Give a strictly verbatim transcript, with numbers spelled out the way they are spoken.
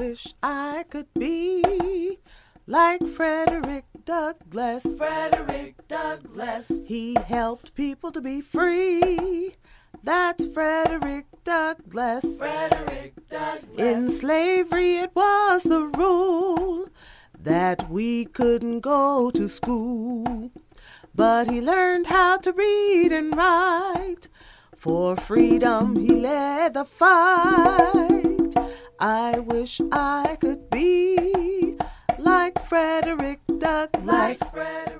wish I could be like Frederick Douglass. Frederick Douglass. He helped people to be free. That's Frederick Douglass. Frederick Douglass. In slavery it was the rule that we couldn't go to school. But he learned how to read and write. For freedom he led the fight. I wish I could be like Frederick Douglass. Like Frederick